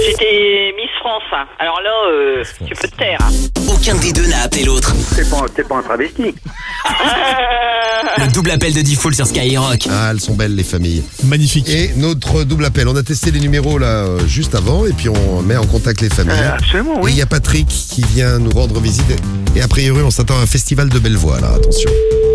C'était Miss France. Hein. Alors là, tu peux te taire. Aucun des deux n'a appelé l'autre. C'est pas un travesti. Le double appel de Diffoul sur Skyrock. Ah, elles sont belles les familles. Magnifique. Et notre double appel, on a testé les numéros là juste avant et puis on met en contact les familles. Absolument, Et oui. il y a Patrick qui vient nous rendre visite et a priori on s'attend à un festival de belle voix là, attention.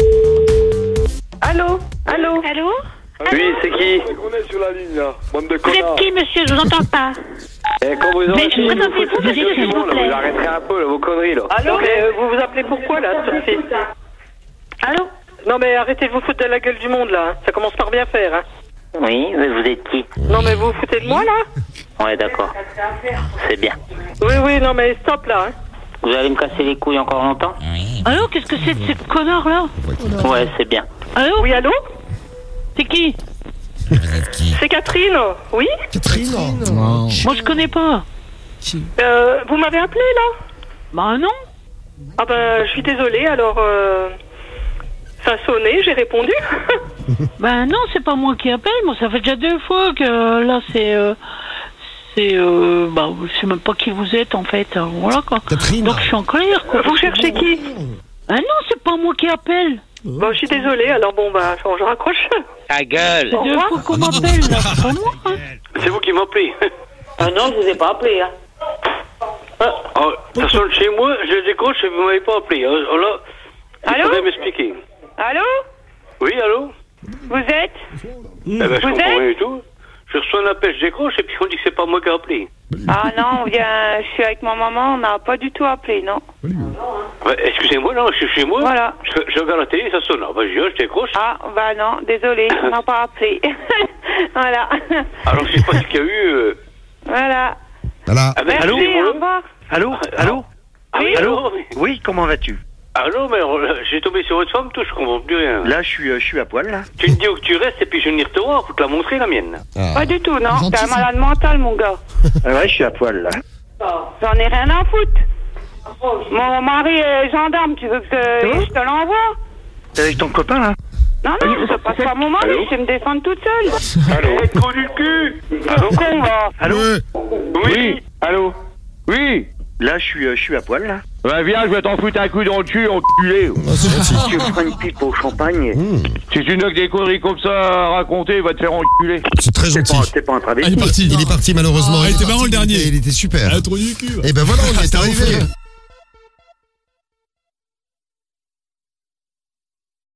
Allô? Allô? Allô? Oui, c'est qui? On est sur la ligne là, bande de Vous connards. êtes qui, monsieur? Je vous entends pas. Eh, quand vous Mais aurez fini de vous présentez-vous, foutre la monsieur, gueule du s'il vous monde, là, plaît. vous arrêterez un peu là, vos conneries là. Allô? Mais vous vous appelez pourquoi là, sur le fils? Allô? Non mais arrêtez de vous foutre de la gueule du monde là, hein. Ça commence par bien faire, hein. Oui, mais vous êtes qui? Non mais vous vous foutez de moi là? Ouais, d'accord. C'est bien. Oui, non mais stop là, hein. Vous allez me casser les couilles encore longtemps? Allô? Qu'est-ce que c'est de cette connard là? Ouais, c'est bien. Allô? Oui, allô? C'est qui? C'est Catherine, oui? Catherine. Moi je connais pas. Vous m'avez appelé là? Bah non. Ah ben, je suis désolée, alors ça a sonné, j'ai répondu. Bah non, c'est pas moi qui appelle. Moi ça fait déjà 2 fois que là bah je sais même pas qui vous êtes en fait. Voilà quoi. Catherine. Donc je suis en colère quoi. Vous cherchez qui? Ah non, c'est pas moi qui appelle. Bon, je suis désolée, alors bon bah, je raccroche. Ta gueule! C'est 2 fois qu'on m'appelle là, c'est pas moi. Hein. C'est vous qui m'appelez. Ah non, je vous ai pas appelé, hein. Ça sonne chez moi, je décroche et vous m'avez pas appelé. Alors là, il Allô? faudrait m'expliquer. Allô? Oui, allô? Vous êtes? Eh ben, je Vous comprends êtes? rien du tout. Je reçois un appel, je décroche et puis on dit que c'est pas moi qui ai appelé. Ah non, je suis avec ma maman, on n'a pas du tout appelé, non. Ouais, excusez-moi, non, je suis chez moi. Voilà. Je regarde la télé, ça sonne. Ah, bah, je décroche. Ah, bah non, désolé, on n'a pas appelé. Voilà. Alors, je sais pas ce qu'il y a eu. Voilà. Voilà. Ah, ben, Merci, excusez-moi. au revoir. Allô? Allô? Ah, oui, Allô? Oui, comment vas-tu? Allô, mais j'ai tombé sur votre femme, tout, je comprends plus rien. Là, je suis à poil, là. Tu me dis où que tu restes et puis je vais venir te voir, faut te la montrer, la mienne. Pas du tout, non. Gentil, T'es un ça. malade mental, mon gars. Ah ouais, je suis à poil, là. J'en ai rien à foutre. Mon mari est gendarme, tu veux que je te l'envoie? T'es avec ton copain, là? Non, non, ça passe pas mon mari, Allô? je vais me défendre toute seule. Allô? Trou du cul. Allô, con, va. Allô? Oui. Allô? Oui? Là, je suis à poil, là. Bah viens, je vais t'en foutre un coup dans le cul, enculé. Ah, c'est gentil. Tu prends une pipe au champagne. Si tu n'as que des conneries comme ça à raconter, va te faire enculer. C'est très gentil. T'es pas un Ah, il travesti. est parti. Il est parti malheureusement. Ah, il était marrant, le dernier. Il était super. Ah, trop du cul. Et ben voilà, on y est arrivé.